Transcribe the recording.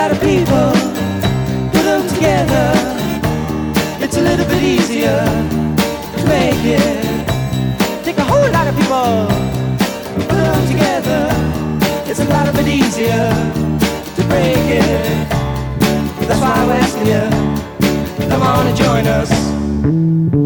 lot of people, put them together, it's a little bit easier to make it. Take a whole lot of people, put them together, it's a lot of bit easier to break it. That's why we're asking you, come on and join us.